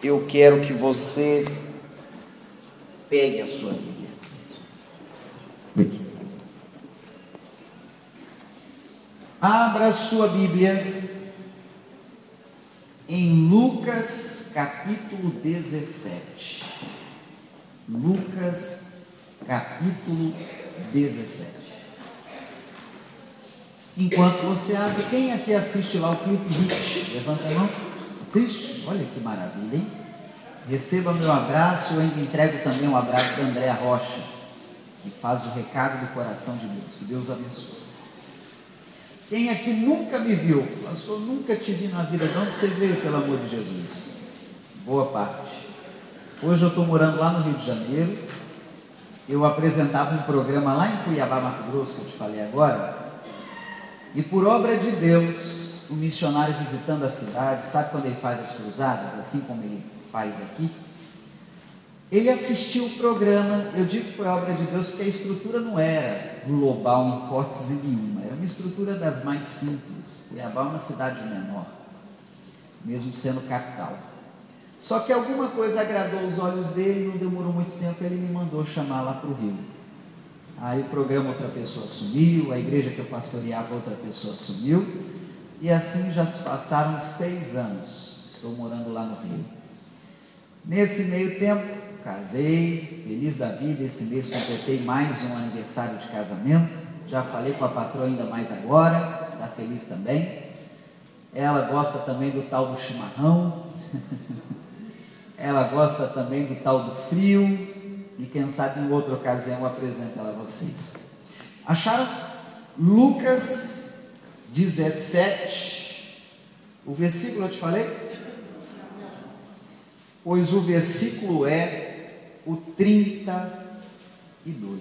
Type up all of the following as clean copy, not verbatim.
eu quero que você pegue a sua Bíblia. Abra a sua Bíblia em Lucas capítulo 17. Lucas capítulo 17. Enquanto você abre, quem aqui assiste lá o Clipe Hit? Levanta a mão. Assiste? Olha que maravilha, hein? Receba meu abraço. Eu ainda entrego também um abraço da Andréa Rocha, que faz o recado do coração de Deus. Que Deus abençoe. Quem aqui nunca me viu? Pastor, nunca te vi na vida. De onde você veio, pelo amor de Jesus? Boa parte. Hoje eu estou morando lá no Rio de Janeiro. Eu apresentava um programa lá em Cuiabá, Mato Grosso, que eu te falei agora. E por obra de Deus, o missionário visitando a cidade, sabe quando ele faz as cruzadas, assim como ele faz aqui? Ele assistiu o programa. Eu digo que foi obra de Deus porque a estrutura não era global em hipótese nenhuma, era uma estrutura das mais simples. Cuiabá é uma cidade menor, mesmo sendo capital. Só que alguma coisa agradou os olhos dele, não demorou muito tempo, ele me mandou chamar lá para o Rio. Aí o programa outra pessoa assumiu, a igreja que eu pastoreava outra pessoa assumiu, e assim já se passaram 6 anos, estou morando lá no Rio. Nesse meio tempo, casei, feliz da vida. Esse mês completei mais um aniversário de casamento, já falei com a patroa ainda mais agora, está feliz também. Ela gosta também do tal do chimarrão, ela gosta também do tal do frio, e quem sabe em outra ocasião eu apresento ela a vocês. Acharam? Lucas 17, o versículo eu te falei? Pois o versículo é o 32.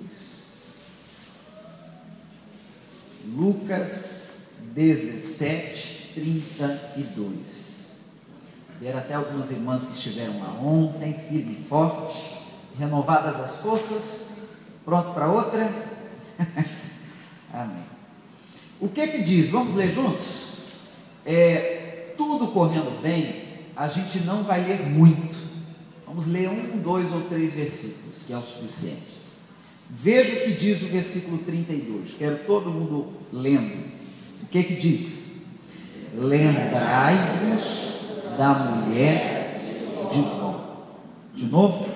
Lucas 17, 32. Vieram até algumas irmãs que estiveram lá ontem, firme e forte, renovadas as forças, pronto para outra. Amém. O que diz? Vamos ler juntos? Tudo correndo bem, a gente não vai ler muito. Vamos ler 1, 2 ou 3 versículos, que é o suficiente. Veja o que diz o versículo 32. Quero todo mundo lendo. O que diz? Lembrai-vos da mulher de Ló. De novo.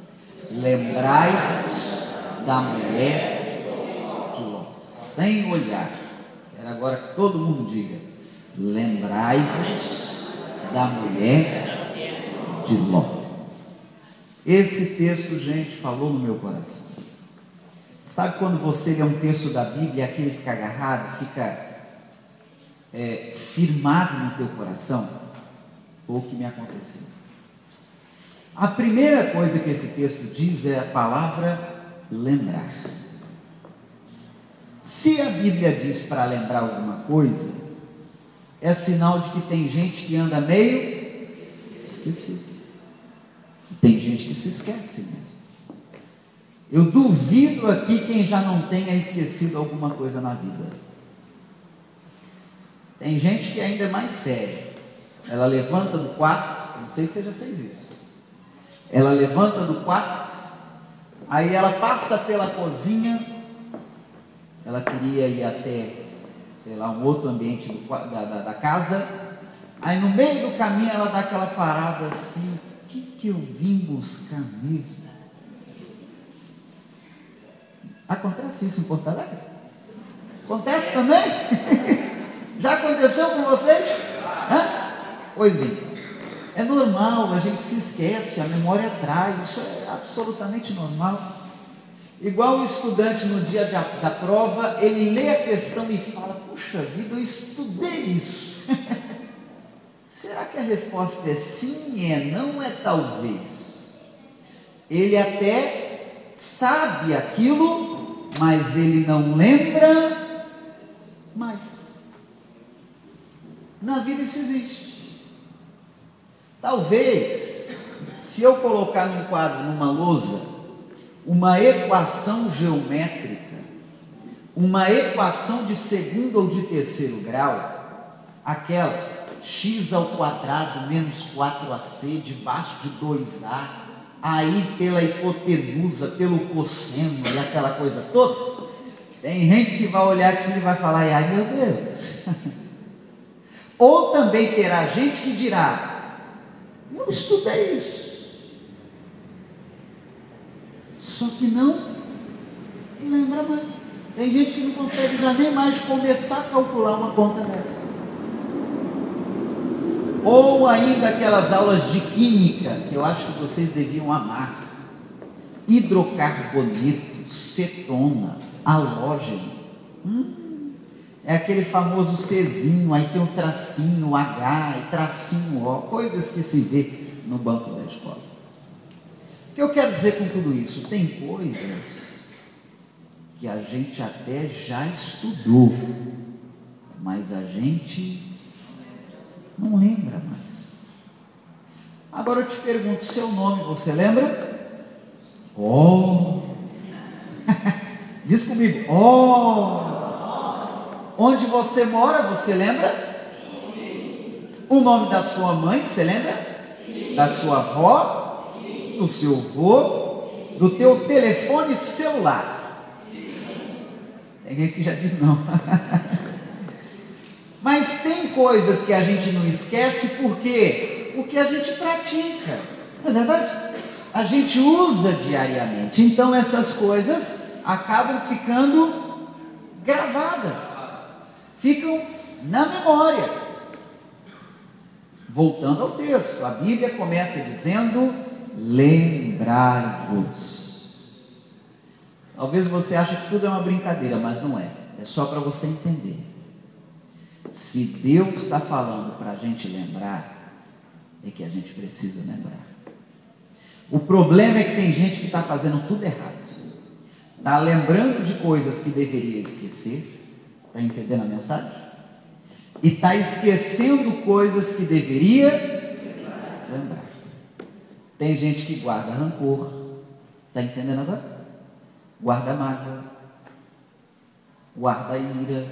Lembrai-vos da mulher de Ló. Sem olhar. Quero agora que todo mundo diga: lembrai-vos da mulher de Ló. Esse texto, gente, falou no meu coração. Sabe quando você lê um texto da Bíblia e aquele fica agarrado, fica firmado no teu coração? Foi o que me aconteceu. A primeira coisa que esse texto diz é a palavra lembrar. Se a Bíblia diz para lembrar alguma coisa, é sinal de que tem gente que anda meio esquecido. Tem gente que se esquece mesmo. Eu duvido aqui quem já não tenha esquecido alguma coisa na vida. Tem gente que ainda é mais séria. Ela levanta do quarto, não sei se você já fez isso. Ela levanta do quarto, aí ela passa pela cozinha, ela queria ir até, sei lá, um outro ambiente da casa, aí no meio do caminho ela dá aquela parada assim: o que eu vim buscar mesmo? Acontece isso em Porto Alegre? Acontece também? Já aconteceu com vocês? Pois é. É normal, a gente se esquece, a memória trai, isso é absolutamente normal. Igual o estudante no dia da prova, ele lê a questão e fala: puxa vida, eu estudei isso. Será que a resposta é sim, é não, é talvez? Ele até sabe aquilo, mas ele não lembra mais. Na vida isso existe. Talvez, se eu colocar num quadro, numa lousa, uma equação geométrica, uma equação de segundo ou de terceiro grau, aquelas x ao quadrado menos 4ac debaixo de 2a, aí pela hipotenusa, pelo cosseno e aquela coisa toda. Tem gente que vai olhar aquilo e vai falar, ai meu Deus. Ou também terá gente que dirá, eu estudei isso, só que não lembra mais. Tem gente que não consegue já nem mais começar a calcular uma conta dessa. Ou ainda aquelas aulas de química, que eu acho que vocês deviam amar. Hidrocarboneto, cetona, halógeno. É aquele famoso Czinho, aí tem um tracinho H e tracinho O, coisas que se vê no banco da escola. O que eu quero dizer com tudo isso? Tem coisas que a gente até já estudou, mas a gente não lembra mais. Agora eu te pergunto, seu nome você lembra? Oh! Diz comigo, oh! Onde você mora, você lembra? Sim. O nome da sua mãe, você lembra? Sim. Da sua avó? Sim. Do seu avô? Do teu telefone celular? Sim. Tem gente que já diz não. Mas tem coisas que a gente não esquece, por quê? Porque a gente pratica, não é verdade? A gente usa diariamente, então essas coisas acabam ficando gravadas, ficam na memória. Voltando ao texto, a Bíblia começa dizendo, lembrai-vos. Talvez você ache que tudo é uma brincadeira, mas não é, é só para você entender. Se Deus está falando para a gente lembrar, é que a gente precisa lembrar. O problema é que tem gente que está fazendo tudo errado, está lembrando de coisas que deveria esquecer, está entendendo a mensagem? E está esquecendo coisas que deveria lembrar. Tem gente que guarda rancor, está entendendo agora? Guarda mágoa, guarda ira.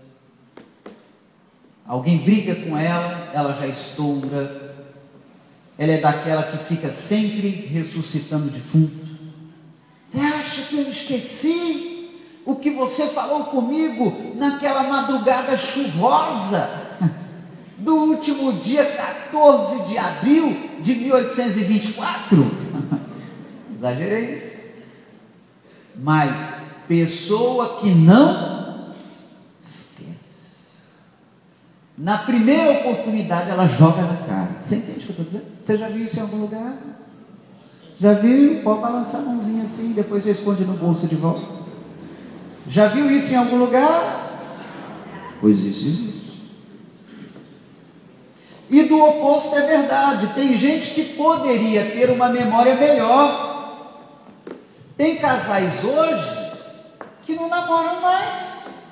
Alguém briga com ela, ela já estoura. Ela é daquela que fica sempre ressuscitando defunto. Você acha que eu esqueci o que você falou comigo naquela madrugada chuvosa do último dia 14 de abril de 1824? Exagerei. Mas pessoa que não esquece, na primeira oportunidade ela joga na cara. Você entende o que eu estou dizendo? Você já viu isso em algum lugar? Já viu? Pode balançar a mãozinha assim, depois você esconde no bolso de volta. Já viu isso em algum lugar? Pois isso existe. E do oposto é verdade. Tem gente que poderia ter uma memória melhor. Tem casais hoje que não namoram mais.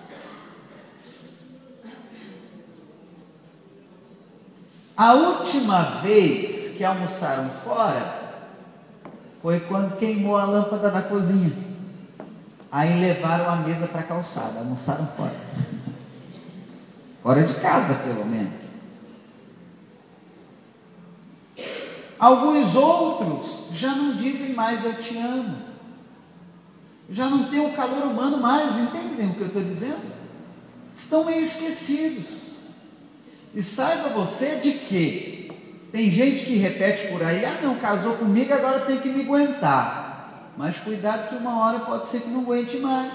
A última vez que almoçaram fora foi quando queimou a lâmpada da cozinha. Aí levaram a mesa para a calçada, almoçaram fora. Fora de casa, pelo menos. Alguns outros já não dizem mais eu te amo. Já não tem o calor humano mais, entendem o que eu estou dizendo? Estão meio esquecidos. E saiba você de que tem gente que repete por aí, não, casou comigo, agora tem que me aguentar. Mas cuidado que uma hora pode ser que não aguente mais.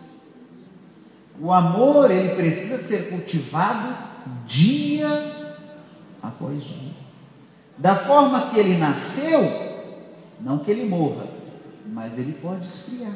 O amor, ele precisa ser cultivado dia após dia. Da forma que ele nasceu, não que ele morra, mas ele pode esfriar.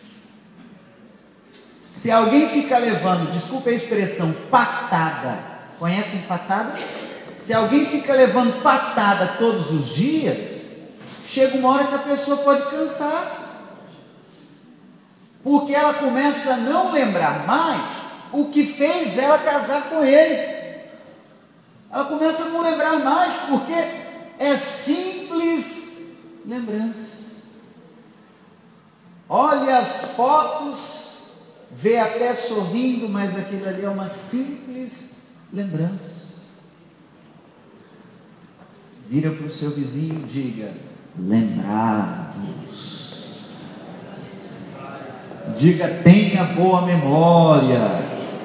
Se alguém fica levando, desculpa a expressão, patada. Conhecem patada? Se alguém fica levando patada todos os dias, chega uma hora que a pessoa pode cansar, porque ela começa a não lembrar mais o que fez ela casar com ele. Ela começa a não lembrar mais, porque é simples lembrança. Olha as fotos, vê até sorrindo, mas aquilo ali é uma simples lembrança. Vira para o seu vizinho e diga: lembrar-vos. Diga: tenha boa memória.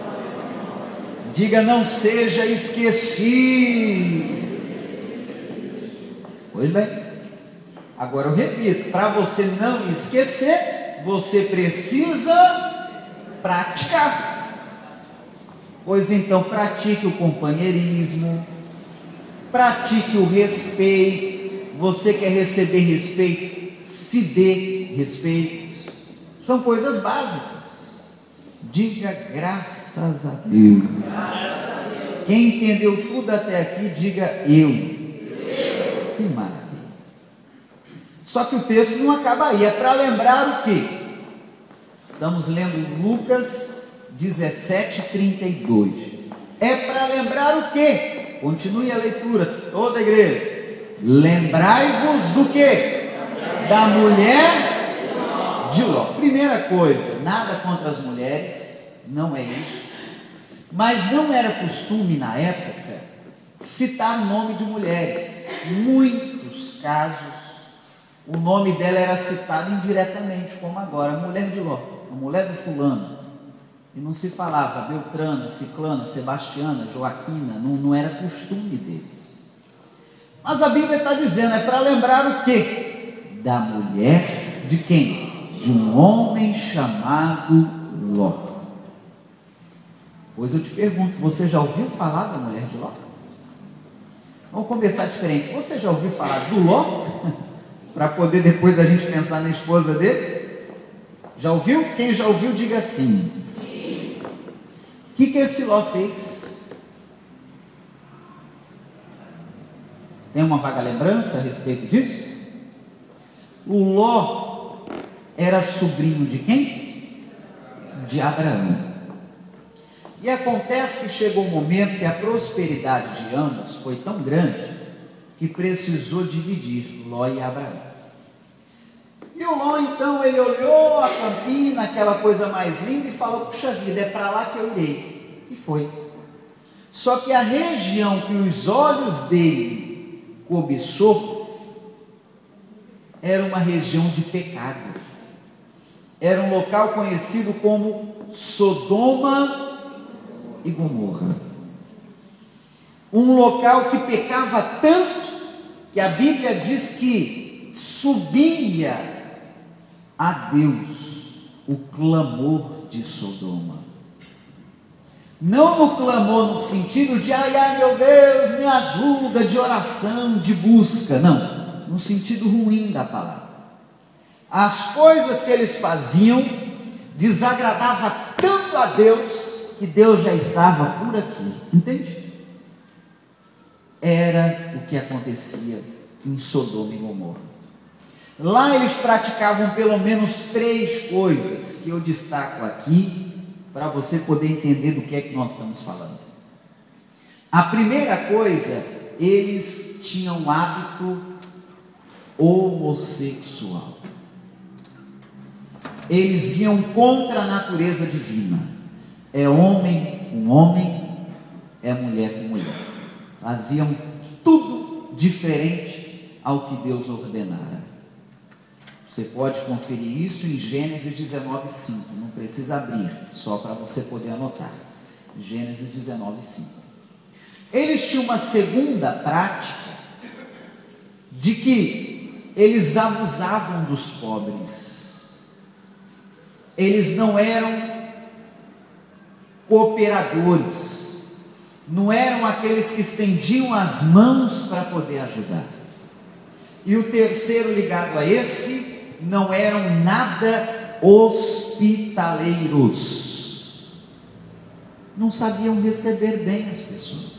Diga: não seja esquecido. Pois bem, agora eu repito: para você não esquecer, você precisa praticar. Pois então, pratique o companheirismo, pratique o respeito. Você quer receber respeito? Se dê respeito. São coisas básicas. Diga graças a Deus. Quem entendeu tudo até aqui, diga eu. Que maravilha. Só que o texto não acaba aí. É para lembrar o quê? Estamos lendo Lucas 17:32. É para lembrar o quê? Continue a leitura, toda a igreja. Lembrai-vos do quê? Da mulher de Ló. Primeira coisa, nada contra as mulheres, não é isso. Mas não era costume na época citar o nome de mulheres. Muitos casos, o nome dela era citado indiretamente, como agora, a mulher de Ló, a mulher do fulano. E não se falava Beltrana, Ciclana, Sebastiana, Joaquina, não era costume deles. Mas a Bíblia está dizendo, é para lembrar o quê? Da mulher de quem? De um homem chamado Ló. Pois eu te pergunto, você já ouviu falar da mulher de Ló? Vamos começar diferente. Você já ouviu falar do Ló? Para poder depois a gente pensar na esposa dele? Já ouviu? Quem já ouviu, diga sim. O que esse Ló fez? Tem uma vaga lembrança a respeito disso? O Ló era sobrinho de quem? De Abraão. E acontece que chegou um momento que a prosperidade de ambos foi tão grande que precisou dividir Ló e Abraão. E o Ló então, ele olhou a campina, aquela coisa mais linda, e falou: puxa vida, é para lá que eu irei. E foi. Só que a região que os olhos dele cobiçou era uma região de pecado. Era um local conhecido como Sodoma e Gomorra. Um local que pecava tanto que a Bíblia diz que subia a Deus o clamor de Sodoma. Não no clamor no sentido de ai meu Deus, me ajuda, de oração, de busca, não, no sentido ruim da palavra. As coisas que eles faziam desagradava tanto a Deus que Deus já estava por aqui, entende? Era o que acontecia em Sodoma e Gomorra. Lá eles praticavam pelo menos 3 coisas que eu destaco aqui para você poder entender do que é que nós estamos falando. A primeira coisa, eles tinham hábito homossexual. Eles iam contra a natureza divina. É homem com homem, é mulher com mulher. Faziam tudo diferente ao que Deus ordenara. Você pode conferir isso em Gênesis 19:5. Não precisa abrir, só para você poder anotar. Gênesis 19:5. Eles tinham uma segunda prática, de que eles abusavam dos pobres. Eles não eram cooperadores, não eram aqueles que estendiam as mãos para poder ajudar. E o terceiro ligado a esse, não eram nada hospitaleiros, não sabiam receber bem as pessoas.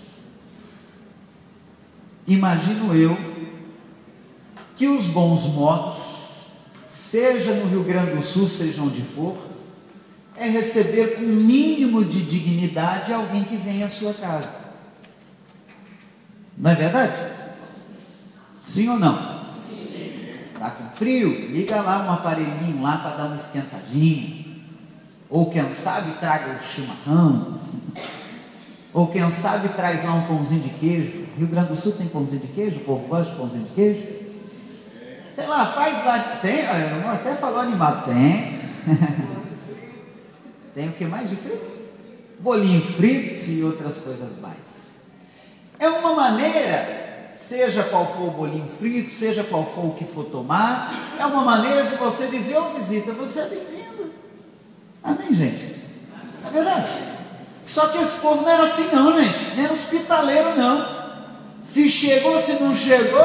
Imagino eu que os bons modos, seja no Rio Grande do Sul, seja onde for, é receber com o mínimo de dignidade alguém que vem à sua casa. Não é verdade? Sim ou não? Está com frio? Liga lá um aparelhinho lá para dar uma esquentadinha. Ou quem sabe traga o chimarrão. Ou quem sabe traz lá um pãozinho de queijo. Rio Grande do Sul tem pãozinho de queijo? O povo gosta de pãozinho de queijo? Sei lá, faz lá. Tem? Até falou animado. Tem. Tem o que mais de frito? Bolinho frito e outras coisas mais. É uma maneira, seja qual for o bolinho frito, seja qual for o que for tomar, é uma maneira de você dizer: ô visita, você é bem-vindo. Amém, gente? É verdade. Só que esse povo não era assim não, gente. Não era hospitaleiro não. Se chegou, se não chegou,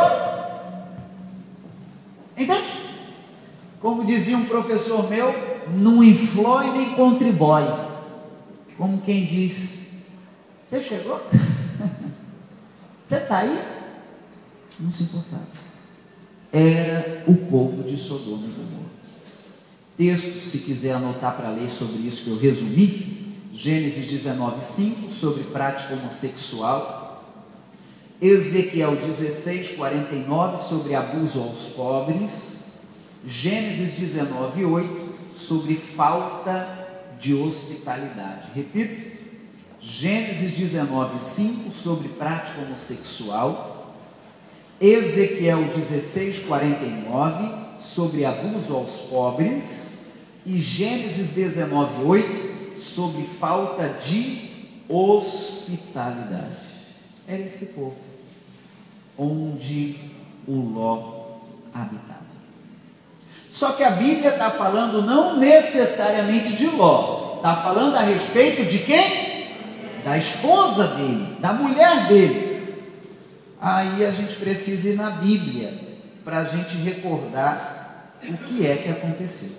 entende? Como dizia um professor meu, não inflói nem contribui. Como quem diz: você chegou? Você está aí? Não se importava. Era o povo de Sodoma e Gomorra. Texto, se quiser anotar para ler sobre isso que eu resumi: Gênesis 19:5, sobre prática homossexual. Ezequiel 16:49, sobre abuso aos pobres. Gênesis 19:8, sobre falta de hospitalidade. Repito: Gênesis 19:5, sobre prática homossexual. Ezequiel 16:49, sobre abuso aos pobres. E Gênesis 19:8, sobre falta de hospitalidade. Era esse povo onde o Ló habitava. Só que a Bíblia está falando não necessariamente de Ló, está falando a respeito de quem? Da esposa dele, da mulher dele. Aí a gente precisa ir na Bíblia para a gente recordar o que é que aconteceu.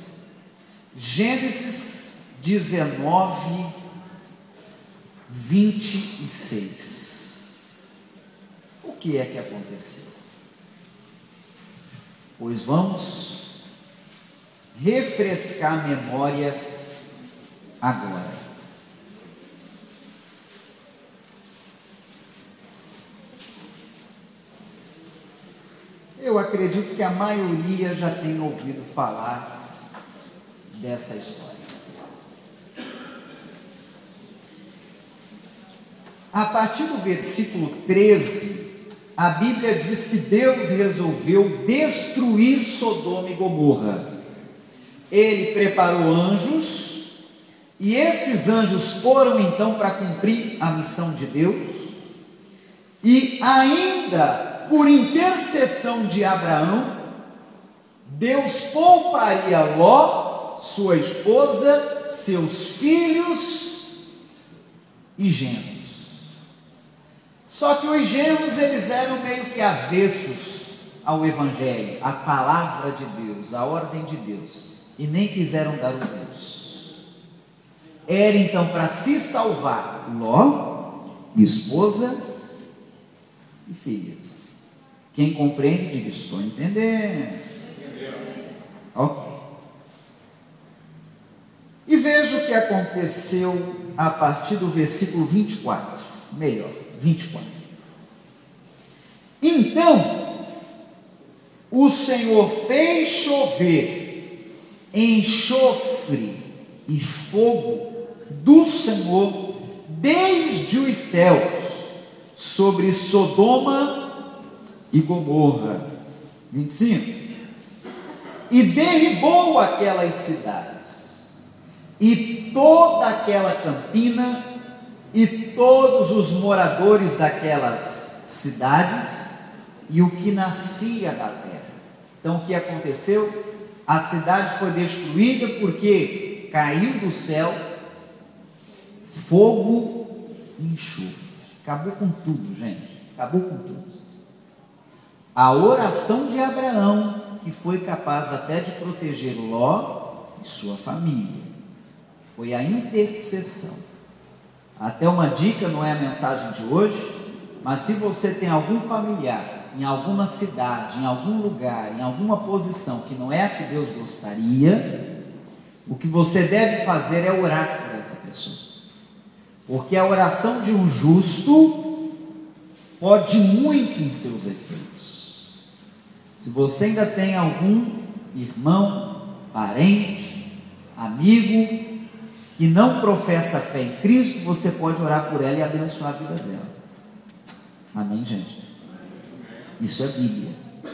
Gênesis 19:26. O que é que aconteceu? Pois vamos refrescar a memória agora. Eu acredito que a maioria já tem ouvido falar dessa história. A partir do versículo 13, a Bíblia diz que Deus resolveu destruir Sodoma e Gomorra. Ele preparou anjos, e esses anjos foram então para cumprir a missão de Deus, e ainda por intercessão de Abraão, Deus pouparia Ló, sua esposa, seus filhos e genros. Só que os genros, eles eram meio que avessos ao Evangelho, à palavra de Deus, à ordem de Deus, e nem quiseram dar ouvidos. Era então para se salvar Ló, esposa e filhas. Quem compreende, diga: estou entendendo. Ok. E veja o que aconteceu a partir do versículo 24. Melhor, 24. Então o Senhor fez chover enxofre e fogo do Senhor desde os céus sobre Sodoma e Gomorra. 25. E derribou aquelas cidades, e toda aquela campina, e todos os moradores daquelas cidades, e o que nascia da terra. Então o que aconteceu? A cidade foi destruída porque caiu do céu fogo e enxofre. Acabou com tudo, gente. Acabou com tudo. A oração de Abraão, que foi capaz até de proteger Ló e sua família, foi a intercessão. Até uma dica, não é a mensagem de hoje, mas se você tem algum familiar em alguma cidade, em algum lugar, em alguma posição que não é a que Deus gostaria, o que você deve fazer é orar por essa pessoa, porque a oração de um justo pode muito em seus efeitos. Se você ainda tem algum irmão, parente, amigo que não professa fé em Cristo, você pode orar por ela e abençoar a vida dela. Amém, gente? Isso é Bíblia.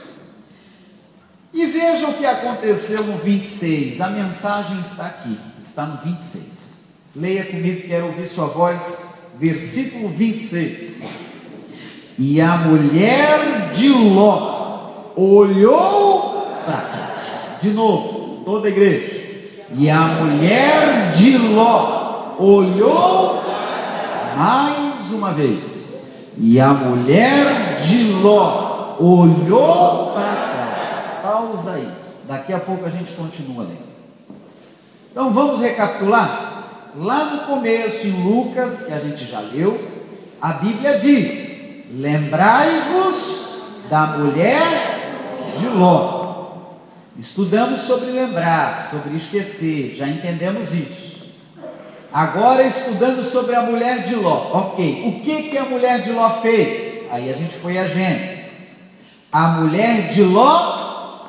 E veja o que aconteceu no 26. A mensagem está aqui, está no 26. Leia comigo, quero ouvir sua voz. Versículo 26. E a mulher de Ló olhou para trás. De novo, toda a igreja. E a mulher de Ló olhou mais uma vez. E a mulher de Ló olhou para trás. Pausa aí. Daqui a pouco a gente continua lendo. Então vamos recapitular. Lá no começo, em Lucas, que a gente já leu, a Bíblia diz: lembrai-vos da mulher de Ló. Estudamos sobre lembrar, sobre esquecer, já entendemos isso. Agora estudando sobre a mulher de Ló. Ok, o que a mulher de Ló fez? Aí a gente foi a Gênesis. A mulher de Ló...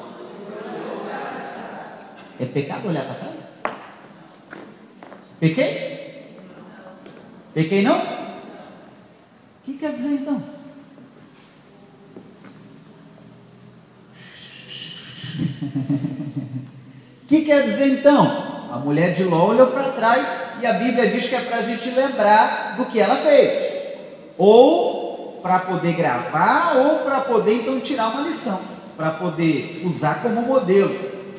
É pecado olhar para trás? Pequei? Pequei não? O que quer dizer então? O que quer dizer então? A mulher de Ló olhou para trás e a Bíblia diz que é para a gente lembrar do que ela fez, ou para poder gravar, ou para poder então tirar uma lição, para poder usar como modelo.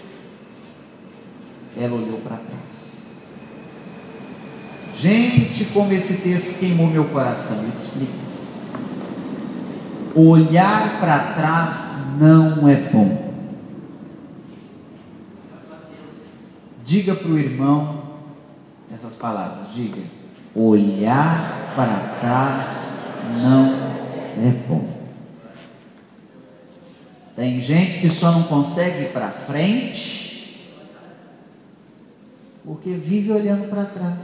Ela olhou para trás. Gente, como esse texto queimou meu coração. Eu te explico. Olhar para trás não é bom. Diga para o irmão essas palavras. Diga: olhar para trás não é bom. Tem gente que só não consegue ir para frente porque vive olhando para trás.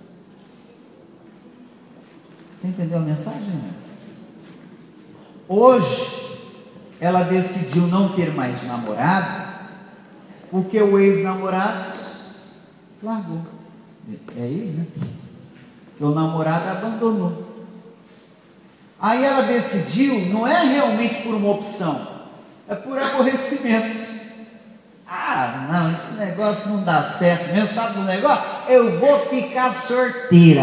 Você entendeu a mensagem? Hoje ela decidiu não ter mais namorado porque o ex-namorado largou. É isso, né? Que o namorado abandonou. Aí ela decidiu, não é realmente por uma opção, é por aborrecimento. Ah, não, esse negócio não dá certo mesmo, sabe do negócio? Eu vou ficar sorteira.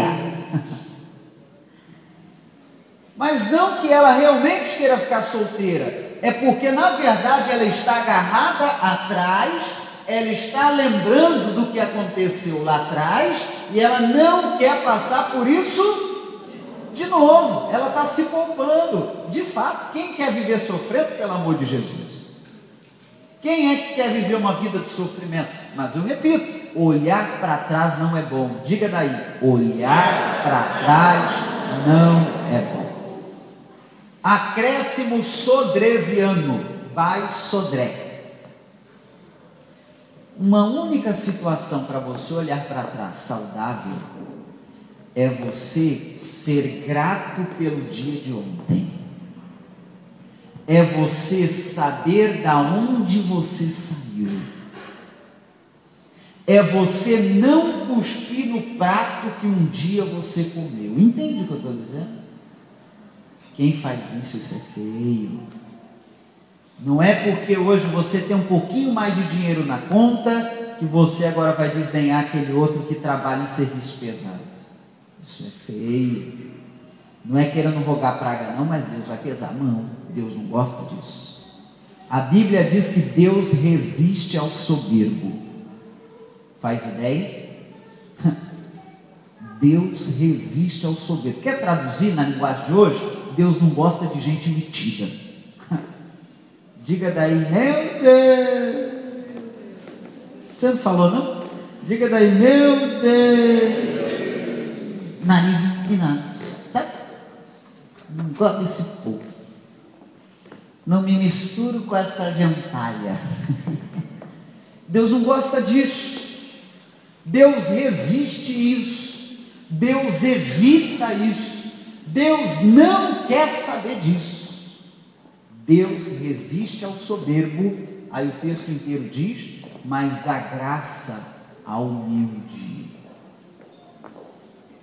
Mas não que ela realmente queira ficar solteira, é porque na verdade ela está agarrada atrás, ela está lembrando do que aconteceu lá atrás e ela não quer passar por isso de novo. Ela está se poupando. De fato, quem quer viver sofrendo, pelo amor de Jesus? Quem é que quer viver uma vida de sofrimento? Mas eu repito, olhar para trás não é bom. Diga daí: olhar para trás não é bom. Acréscimo sodresiano, vai sodré. Uma única situação para você olhar para trás saudável é você ser grato pelo dia de ontem. É você saber da onde você saiu. É você não cuspir no prato que um dia você comeu. Entende o que eu estou dizendo? Quem faz isso é feio. Não é porque hoje você tem um pouquinho mais de dinheiro na conta que você agora vai desdenhar aquele outro que trabalha em serviço pesado. Isso é feio. Não é querendo rogar praga não, mas Deus vai pesar. Não, Deus não gosta disso. A Bíblia diz que Deus resiste ao soberbo. Faz ideia? Deus resiste ao soberbo. Quer traduzir na linguagem de hoje? Deus não gosta de gente metida. Diga daí: meu Deus. Você não falou não? Diga daí: meu Deus. Nariz empinado, sabe? Não gosto desse povo. Não me misturo com essa gentalha. Deus não gosta disso. Deus resiste isso. Deus evita isso. Deus não quer saber disso. Deus resiste ao soberbo. Aí o texto inteiro diz: mas dá graça ao humilde.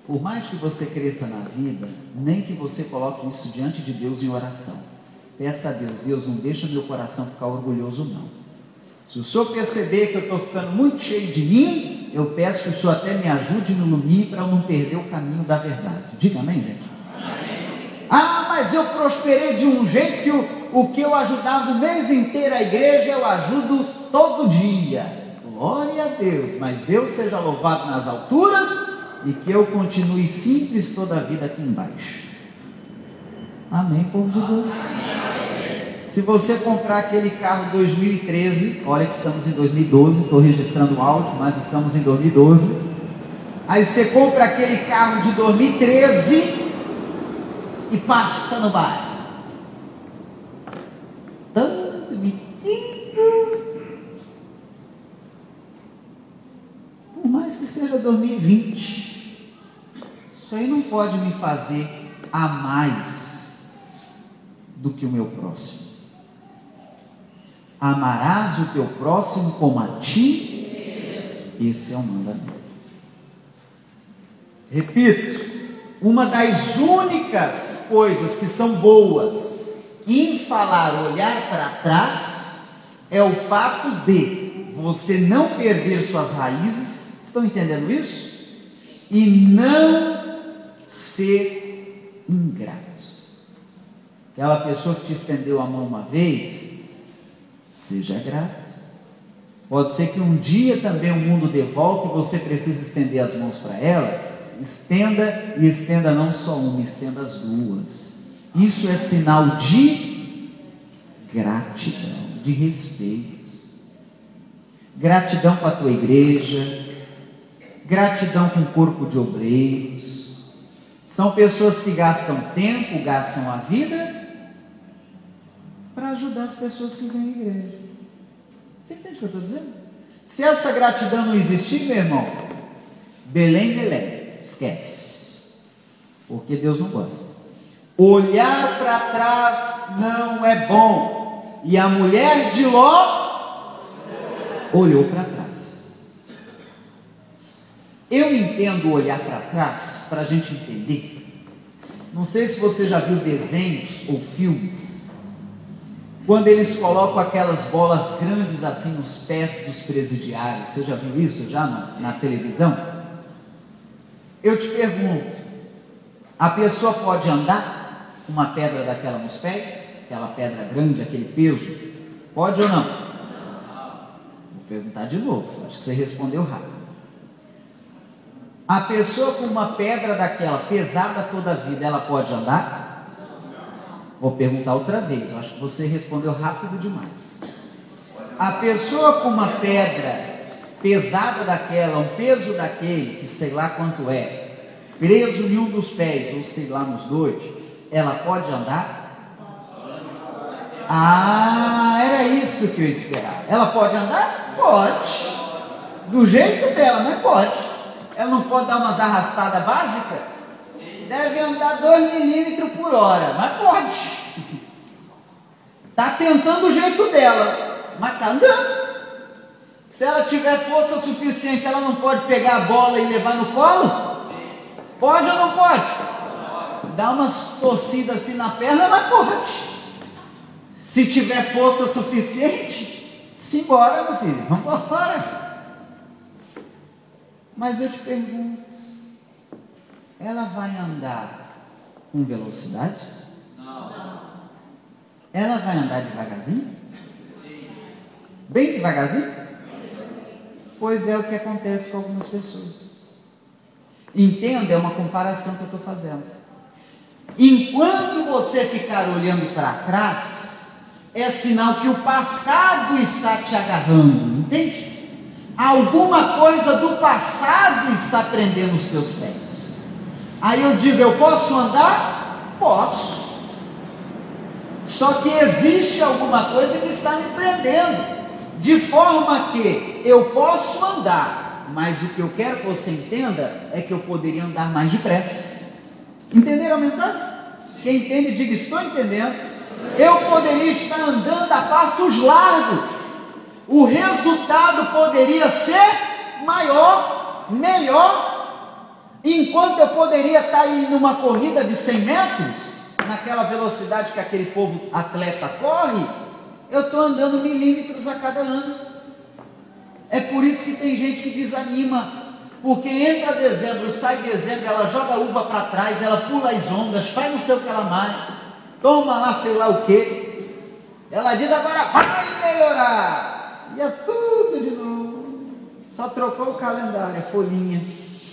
Por mais que você cresça na vida, nem que você coloque isso diante de Deus em oração. Peça a Deus: Deus, não deixa meu coração ficar orgulhoso não. Se o Senhor perceber que eu estou ficando muito cheio de mim, eu peço que o Senhor até me ajude e me ilumine para eu não perder o caminho da verdade. Diga amém, gente? Amém. Ah, mas eu prosperei de um jeito que o que eu ajudava o mês inteiro a igreja, eu ajudo todo dia. Glória a Deus, mas Deus seja louvado nas alturas e que eu continue simples toda a vida aqui embaixo. Amém, povo de Deus? Se você comprar aquele carro 2013, olha que estamos em 2012, estou registrando o áudio, mas estamos em 2012. Aí você compra aquele carro de 2013 e passa no bairro. Tanto metido. Por mais que seja 2020, isso aí não pode me fazer a mais do que o meu próximo. Amarás o teu próximo como a ti. Esse é o mandamento. Repito, uma das únicas coisas que são boas em falar, olhar para trás, é o fato de você não perder suas raízes. Estão entendendo isso? E não ser ingrato. Aquela pessoa que te estendeu a mão uma vez, seja grato. Pode ser que um dia também o mundo dê volta e você precisa estender as mãos para ela. Estenda, e estenda não só uma, estenda as duas. Isso é sinal de gratidão, de respeito. Gratidão com a tua igreja, gratidão com o corpo de obreiros. São pessoas que gastam tempo, gastam a vida para ajudar as pessoas que vêm à igreja. Você entende o que eu estou dizendo? Se essa gratidão não existir, meu irmão, Belém, esquece, porque Deus não gosta. Olhar para trás não é bom. E a mulher de Ló olhou para trás. Eu entendo olhar para trás para a gente entender. Não sei se você já viu desenhos ou filmes, quando eles colocam aquelas bolas grandes assim nos pés dos presidiários. Você já viu isso já na televisão? Eu te pergunto, a pessoa pode andar com uma pedra daquela nos pés? Aquela pedra grande, aquele peso? Pode ou não? Vou perguntar de novo, acho que você respondeu rápido. A pessoa com uma pedra daquela pesada toda a vida, ela pode andar? Vou perguntar outra vez, eu acho que você respondeu rápido demais. A pessoa com uma pedra pesada daquela, um peso daquele, que sei lá quanto é, preso em um dos pés, ou sei lá nos dois, ela pode andar? Ah, era isso que eu esperava. Ela pode andar? Pode. Do jeito dela, mas pode. Ela não pode dar umas arrastadas básicas? Deve andar 2 milímetros por hora, mas pode. Está tentando o jeito dela, mas está andando. Se ela tiver força suficiente, ela não pode pegar a bola e levar no colo? Pode ou não pode? Dá umas torcidas assim na perna, mas pode. Se tiver força suficiente, simbora, meu filho, vamos embora. Mas eu te pergunto, ela vai andar com velocidade? Não. Ela vai andar devagarzinho? Sim. Bem devagarzinho? Pois é o que acontece com algumas pessoas. Entenda, é uma comparação que eu estou fazendo. Enquanto você ficar olhando para trás, é sinal que o passado está te agarrando, entende? Alguma coisa do passado está prendendo os teus pés. Aí eu digo, eu posso andar? Posso. Só que existe alguma coisa que está me prendendo, de forma que eu posso andar, mas o que eu quero que você entenda é que eu poderia andar mais depressa. Entenderam a mensagem? Quem entende, diga, estou entendendo. Eu poderia estar andando a passos largos, o resultado poderia ser maior, melhor, Enquanto eu poderia estar aí numa corrida de 100 metros, naquela velocidade que aquele povo atleta corre, eu estou andando milímetros a cada ano. É por isso que tem gente que desanima, porque entra dezembro, sai dezembro, ela joga a uva para trás, ela pula as ondas, faz não sei o que ela mais, toma lá sei lá o que, ela diz agora vai melhorar, e é tudo de novo, só trocou o calendário, a folhinha.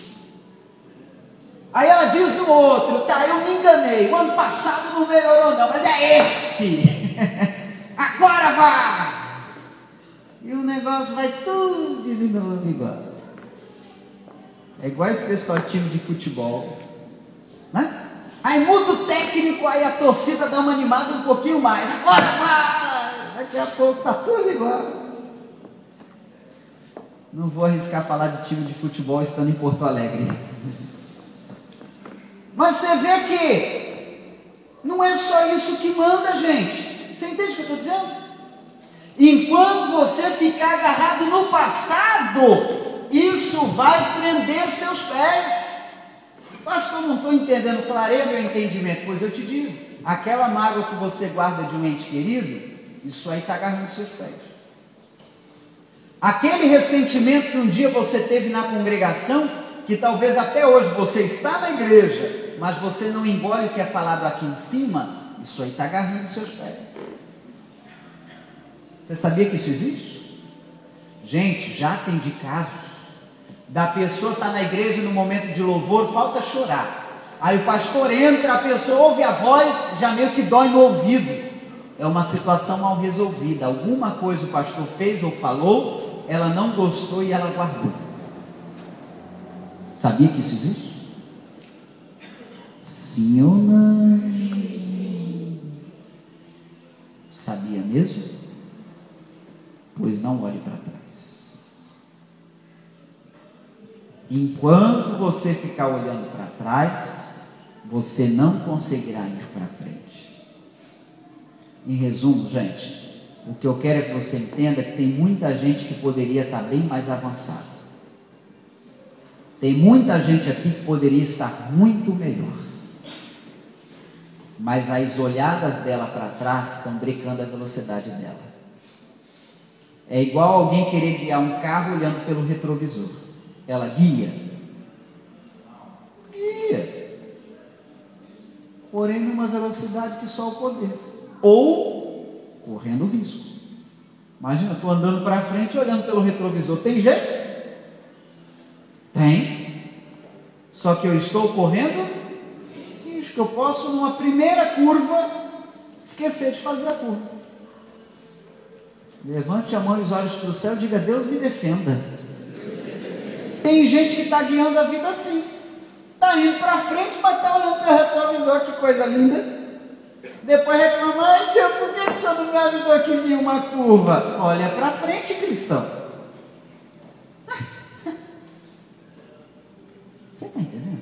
Aí ela diz no outro, tá, eu me enganei, o ano passado não melhorou não, mas é esse, agora vai, e o negócio vai tudo de novo igual. É igual esse pessoal time de futebol, né? Aí muda o técnico, aí a torcida dá uma animada um pouquinho mais, agora vai, daqui a pouco tá tudo igual. Não vou arriscar falar de time de futebol estando em Porto Alegre. Mas você vê que não é só isso que manda, gente. Você entende o que eu estou dizendo? Enquanto você ficar agarrado no passado, isso vai prender seus pés. Pastor, não estou entendendo, clareia meu entendimento. Pois eu te digo, aquela mágoa que você guarda de um ente querido, isso aí está agarrando seus pés. Aquele ressentimento que um dia você teve na congregação, que talvez até hoje você está na igreja, mas você não engole o que é falado aqui em cima, isso aí está agarrando seus pés. Você sabia que isso existe? Gente, já atendi casos da pessoa estar na igreja no momento de louvor, falta chorar. Aí o pastor entra, a pessoa ouve a voz, já meio que dói no ouvido. É uma situação mal resolvida. Alguma coisa o pastor fez ou falou, ela não gostou e ela guardou. Sabia que isso existe? Sim ou não? Sabia mesmo? Pois não olhe para trás. Enquanto você ficar olhando para trás, você não conseguirá ir para frente. Em resumo, gente, o que eu quero é que você entenda que tem muita gente que poderia estar bem mais avançada. Tem muita gente aqui que poderia estar muito melhor. Mas as olhadas dela para trás estão brecando a velocidade dela. É igual alguém querer guiar um carro olhando pelo retrovisor. Ela guia, porém numa velocidade que só o poder, ou correndo risco. Imagina, estou andando para frente olhando pelo retrovisor, tem jeito? Tem, só que eu estou correndo risco, eu posso numa primeira curva esquecer de fazer a curva. Levante a mão e os olhos para o céu e diga: Deus me defenda. Tem gente que está guiando a vida assim, está indo para frente, mas está olhando para o retrovisor, que coisa linda. Depois reclama: ai Deus, por que o senhor não me avisou que vinha uma curva? Olha para frente, cristão. Você está entendendo?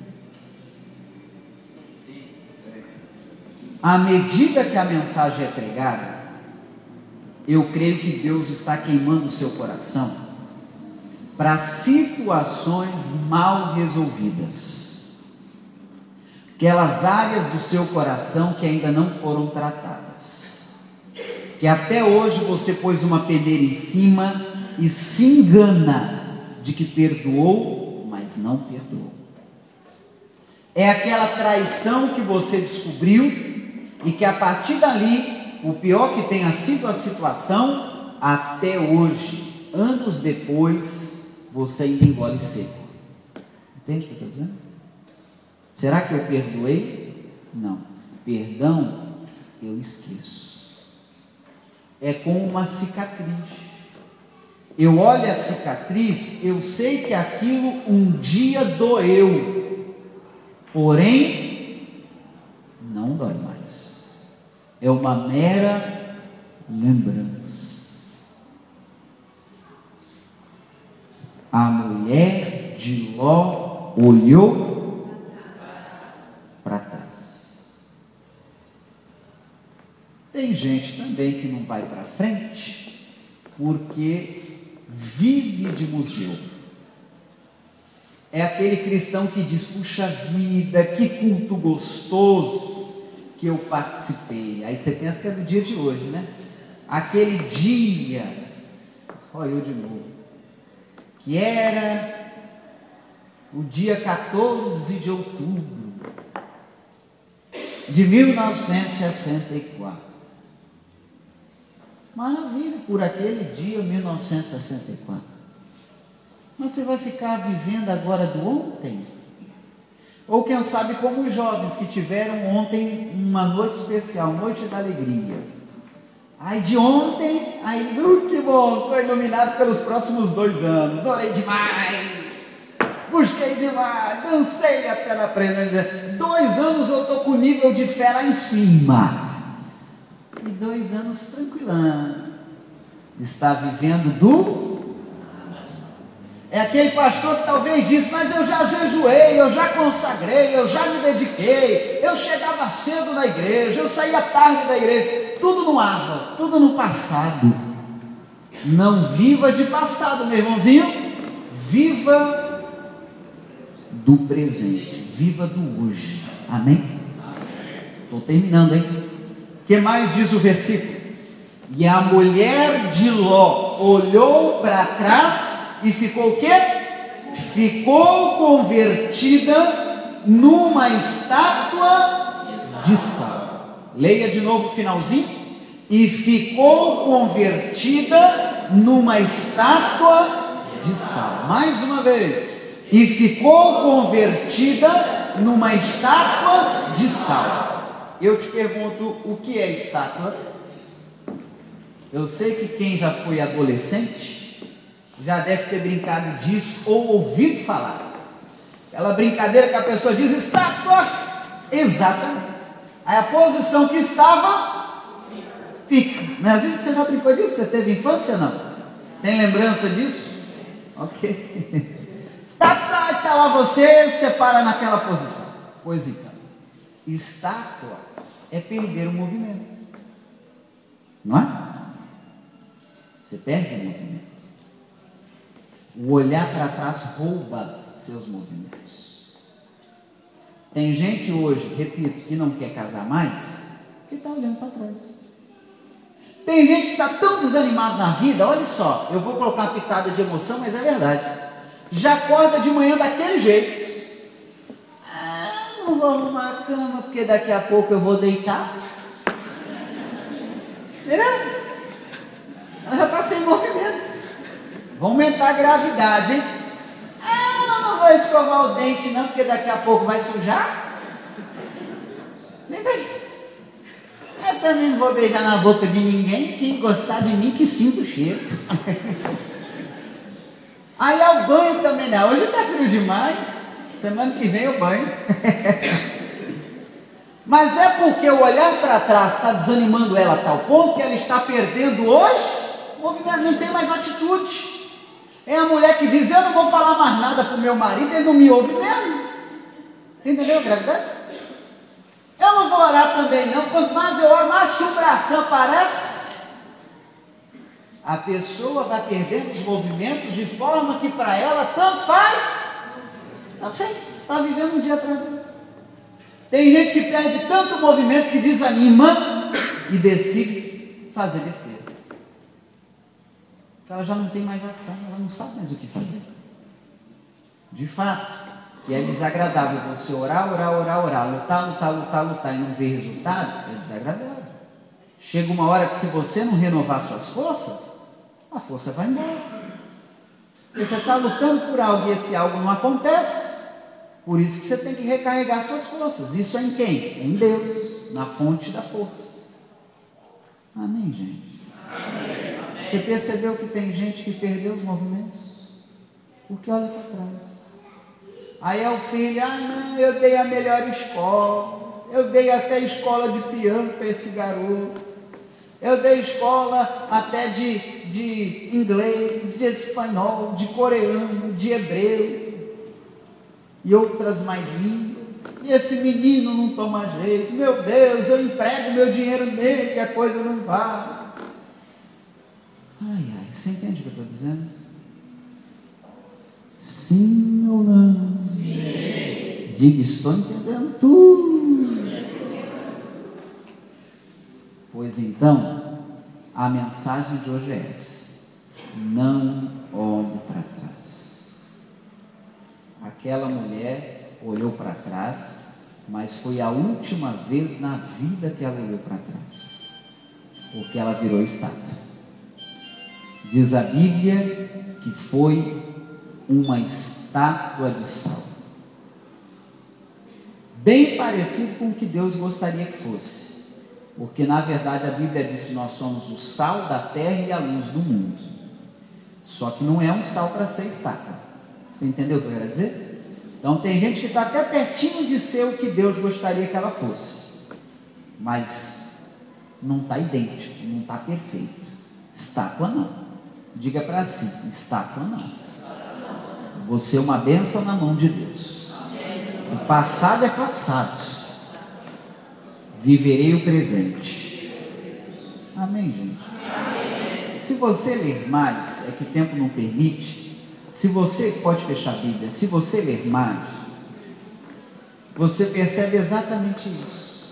À medida que a mensagem é pregada, eu creio que Deus está queimando o seu coração para situações mal resolvidas, aquelas áreas do seu coração que ainda não foram tratadas, que até hoje você pôs uma peneira em cima e se engana de que perdoou, mas não perdoou. É aquela traição que você descobriu e que a partir dali, o pior que tenha sido a situação, até hoje, anos depois, você ainda engole seco. Entende o que eu estou dizendo? Será que eu perdoei? Não. Perdão, eu esqueço. É como uma cicatriz. Eu olho a cicatriz, eu sei que aquilo um dia doeu, porém, não dói mais. É uma mera lembrança. A mulher de Ló olhou para trás. Tem gente também que não vai para frente porque vive de museu. É aquele cristão que diz: puxa vida, que culto gostoso que eu participei. Aí você pensa que é do dia de hoje, né? Aquele dia, olha eu de novo, que era o dia 14 de outubro de 1964. Maravilha, por aquele dia, 1964. Mas você vai ficar vivendo agora do ontem? Ou quem sabe como os jovens que tiveram ontem uma noite especial, noite da alegria. Aí de ontem, que bom, estou iluminado pelos próximos 2 anos, orei demais, busquei demais, dancei até na presença. 2 anos eu estou com o nível de fé lá em cima. E 2 anos tranquilão. Está vivendo do... É aquele pastor que talvez disse: mas eu já jejuei, eu já consagrei, eu já me dediquei, eu chegava cedo na igreja, eu saía tarde da igreja. Tudo no ava, tudo no passado. Não viva de passado, meu irmãozinho. Viva do presente, viva do hoje. Amém? Estou terminando, hein? O que mais diz o versículo? E a mulher de Ló olhou para trás e ficou o quê? Ficou convertida numa estátua de sal. Leia de novo o finalzinho. E ficou convertida numa estátua de sal. Mais uma vez. E ficou convertida numa estátua de sal. Eu te pergunto, o que é estátua? Eu sei que quem já foi adolescente já deve ter brincado disso ou ouvido falar. Aquela brincadeira que a pessoa diz: estátua. Exatamente. Aí a posição que estava fica. Não é assim que você já brincou disso? Você teve infância ou não? Tem lembrança disso? Ok. Estátua, está lá você para naquela posição. Pois então, estátua é perder o movimento, não é? Você perde o movimento. O olhar para trás rouba seus movimentos. Tem gente hoje, repito, que não quer casar mais, porque está olhando para trás. Tem gente que está tão desanimado na vida. Olha só, eu vou colocar uma pitada de emoção, mas é verdade. Já acorda de manhã daquele jeito. Não vou arrumar a cama, porque daqui a pouco eu vou deitar. Beleza? Ela já está sem movimento. Vai aumentar a gravidade, hein? Eu não vou escovar o dente não, porque daqui a pouco vai sujar. Nem beijo. Eu também não vou beijar na boca de ninguém. Quem gostar de mim que sinta o cheiro. Aí é o banho também, né? Hoje está frio demais. Semana que vem eu banho. Mas é porque o olhar para trás está desanimando ela a tal ponto que ela está perdendo hoje o movimento, não tem mais atitude. É a mulher que diz: eu não vou falar mais nada para o meu marido, ele não me ouve mesmo. Você entendeu, gravidade? Eu não vou orar também não, quanto mais eu oro, mais assombração aparece. A pessoa vai perdendo os movimentos de forma que para ela tanto faz. Não sei, está vivendo um dia atrás do outro. Tem gente que perde tanto movimento que desanima e decide fazer besteira. Ela já não tem mais ação, ela não sabe mais o que fazer. De fato, que é desagradável você orar, lutar e não ver resultado, é desagradável. Chega uma hora que se você não renovar suas forças, a força vai embora. Porque você está lutando por algo e esse algo não acontece, por isso que você tem que recarregar suas forças. Isso é em quem? Em Deus, na fonte da força. Amém, gente? Amém. Você percebeu que tem gente que perdeu os movimentos? Porque olha para trás. Aí é o filho: não, eu dei a melhor escola, eu dei até escola de piano para esse garoto, eu dei escola até de inglês, de espanhol, de coreano, de hebreu e outras mais línguas, e esse menino não toma jeito. Meu Deus, eu emprego meu dinheiro nele que a coisa não vai. Ai, você entende o que eu estou dizendo? Sim ou não? Diga, estou entendendo tudo. Pois então, a mensagem de hoje é essa: não olhe para trás. Aquela mulher olhou para trás, mas foi a última vez na vida que ela olhou para trás, porque ela virou estátua. Diz a Bíblia que foi uma estátua de sal, bem parecido com o que Deus gostaria que fosse, porque na verdade a Bíblia diz que nós somos o sal da terra e a luz do mundo. Só que não é um sal para ser estátua. Você entendeu o que eu quero dizer? Então tem gente que está até pertinho de ser o que Deus gostaria que ela fosse, mas não está idêntico, não está perfeito. Estátua não. Diga para si: estátua não. Você é uma bênção na mão de Deus. O passado é passado. Viverei o presente. Amém, gente? Amém. Se você ler mais, é que o tempo não permite. Se você, pode fechar a Bíblia, se você ler mais, você percebe exatamente isso.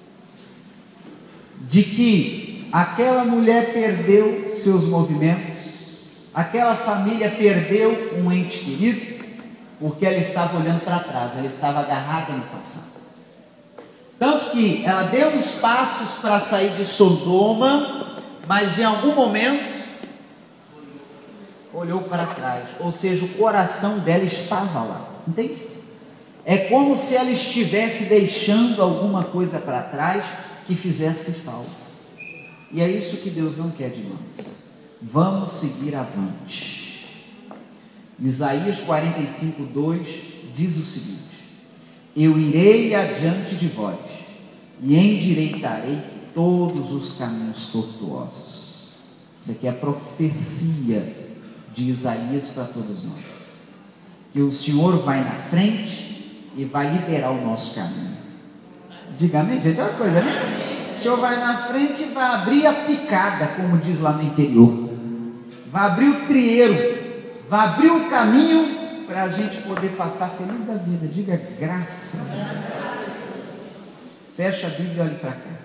De que aquela mulher perdeu seus movimentos, aquela família perdeu um ente querido, porque ela estava olhando para trás, ela estava agarrada no passado. Tanto que ela deu uns passos para sair de Sodoma, mas em algum momento olhou para trás, ou seja, o coração dela estava lá, entende? É como se ela estivesse deixando alguma coisa para trás que fizesse falta, e é isso que Deus não quer de nós. Vamos seguir avante. Isaías 45:2 diz o seguinte: eu irei adiante de vós e endireitarei todos os caminhos tortuosos. Isso aqui é a profecia de Isaías para todos nós, que o Senhor vai na frente e vai liberar o nosso caminho. Diga amém, gente. É uma coisa, né? O Senhor vai na frente e vai abrir a picada, como diz lá no interior, vai abrir o trieiro, vai abrir o caminho para a gente poder passar feliz da vida. Diga graças a Deus. Fecha a Bíblia e olhe para cá.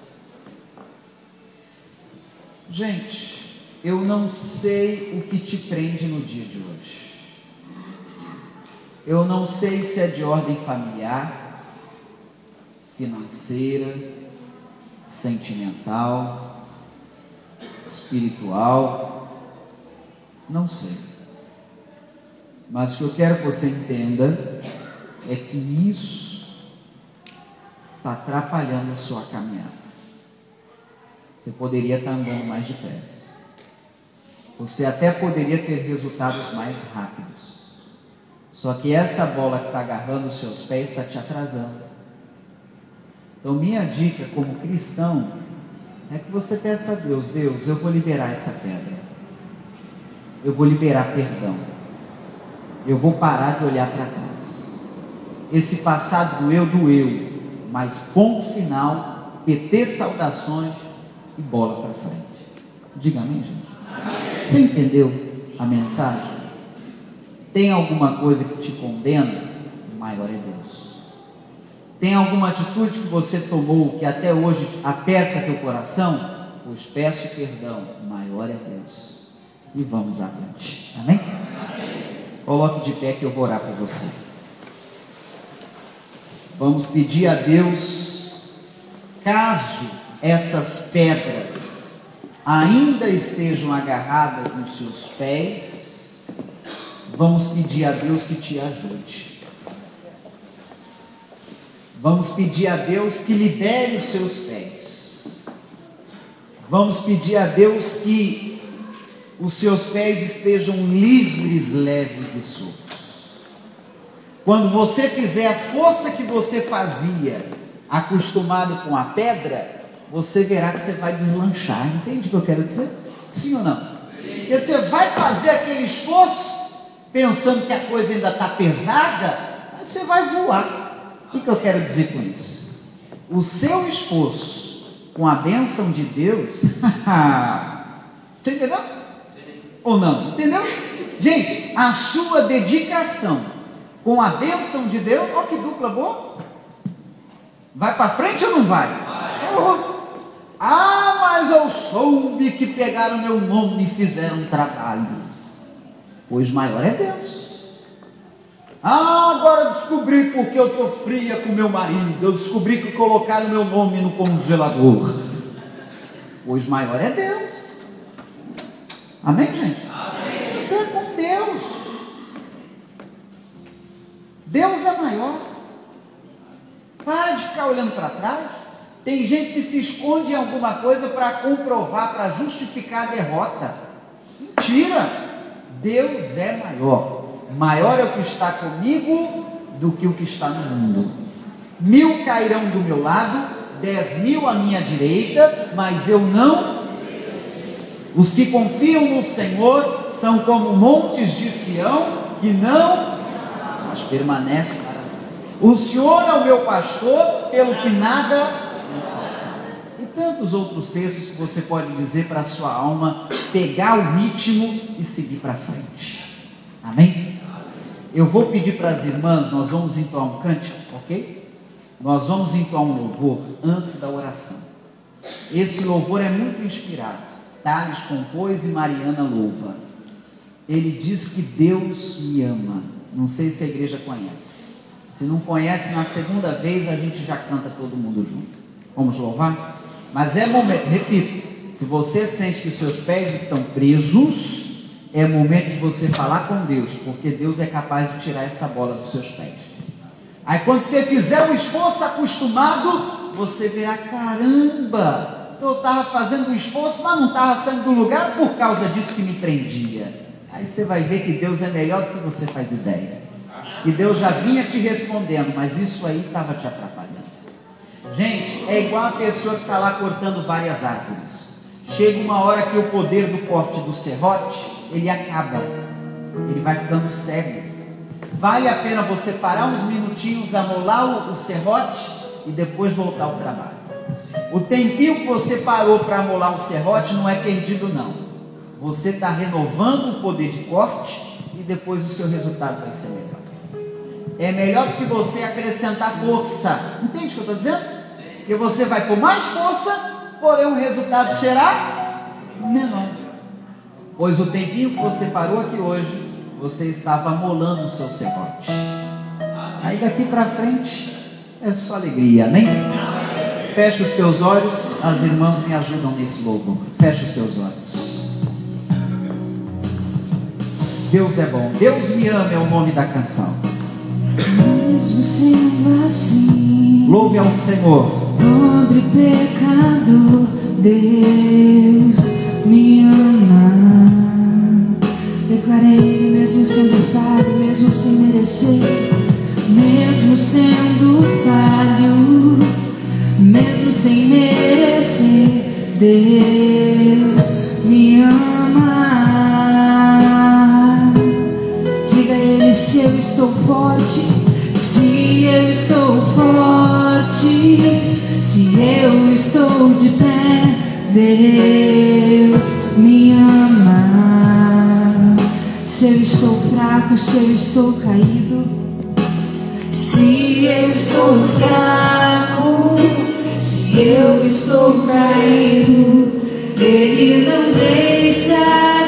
Gente, eu não sei o que te prende no dia de hoje. Eu não sei se é de ordem familiar, financeira, sentimental, espiritual, não sei. Mas o que eu quero que você entenda é que isso está atrapalhando a sua caminhada. Você poderia estar andando mais depressa. Você até poderia ter resultados mais rápidos. Só que essa bola que está agarrando os seus pés está te atrasando. Então minha dica como cristão é que você peça a Deus: Deus, eu vou liberar essa pedra. Eu vou liberar perdão. Eu vou parar de olhar para trás. Esse passado doeu, mas ponto final, PT saudações e bola para frente. Diga amém, gente. Amém. Você entendeu a mensagem? Tem alguma coisa que te condena? O maior é Deus. Tem alguma atitude que você tomou que até hoje aperta teu coração? Pois peço perdão. O maior é Deus. E vamos adiante. Amém? Amém. Coloque de pé que eu vou orar por você. Vamos pedir a Deus, caso essas pedras ainda estejam agarradas nos seus pés, vamos pedir a Deus que te ajude. Vamos pedir a Deus que libere os seus pés. Vamos pedir a Deus que os seus pés estejam livres, leves e soltos. Quando você fizer a força que você fazia, acostumado com a pedra, você verá que você vai deslanchar. Entende o que eu quero dizer? Sim ou não? Sim. E você vai fazer aquele esforço, pensando que a coisa ainda está pesada, aí você vai voar. O que eu quero dizer com isso? O seu esforço, com a bênção de Deus, você entendeu? Sim. Ou não? Entendeu? Gente, a sua dedicação com a bênção de Deus. Olha que dupla boa. Vai para frente ou não vai? Oh. Ah, mas eu soube que pegaram meu nome e fizeram um trabalho. Pois maior é Deus. Ah, agora descobri porque eu estou fria com meu marido. Eu descobri que colocaram meu nome no congelador. Pois maior é Deus. Amém, gente? Amém. Então é com Deus. Deus é maior. Para de ficar olhando para trás. Tem gente que se esconde em alguma coisa para comprovar, para justificar a derrota. Mentira! Deus é maior. Maior é o que está comigo do que o que está no mundo. 1000 cairão do meu lado, 10.000 à minha direita, mas eu não. Os que confiam no Senhor são como montes de Sião, que não, mas permanecem para sempre. O Senhor é o meu pastor, pelo que nada. E tantos outros textos que você pode dizer para a sua alma, pegar o ritmo e seguir para frente. Amém? Eu vou pedir para as irmãs, nós vamos entoar um cântico, ok? Nós vamos entoar um louvor antes da oração. Esse louvor é muito inspirado. Thales compôs e Mariana louva. Ele diz que Deus me ama. Não sei se a igreja conhece. Se não conhece, na segunda vez a gente já canta todo mundo junto. Vamos louvar? Mas é momento, repito, se você sente que os seus pés estão presos, é momento de você falar com Deus, porque Deus é capaz de tirar essa bola dos seus pés. Aí quando você fizer um esforço acostumado, você verá, caramba, eu estava fazendo um esforço, mas não estava saindo do lugar por causa disso que me prendia. Aí você vai ver que Deus é melhor do que você faz ideia. Que Deus já vinha te respondendo, mas isso aí estava te atrapalhando. Gente, é igual a pessoa que está lá cortando várias árvores. Chega uma hora que o poder do corte do serrote, ele acaba. Ele vai ficando cego. Vale a pena você parar uns minutinhos, amolar o serrote e depois voltar ao trabalho. O tempinho que você parou para amolar o serrote não é perdido não. Você está renovando o poder de corte e depois o seu resultado vai ser melhor. É melhor do que você acrescentar força. Entende o que eu estou dizendo? Porque você vai com mais força, porém o resultado será menor. Pois o tempinho que você parou aqui hoje, você estava amolando o seu serrote. Aí daqui para frente é só alegria, amém? Fecha os teus olhos, as irmãs me ajudam nesse louvor. Fecha os teus olhos. Deus é bom, Deus me ama é o nome da canção. Mesmo sendo assim, louve ao Senhor. Pobre pecador, Deus me ama. Declarei, mesmo sendo falho, mesmo sem merecer, mesmo sendo falho, mesmo sem merecer, Deus me ama. Diga a Ele se eu estou forte. Se eu estou forte, se eu estou de pé, Deus me ama. Se eu estou fraco, se eu estou caído, se eu estou fraco, se eu estou caído, Ele não deixa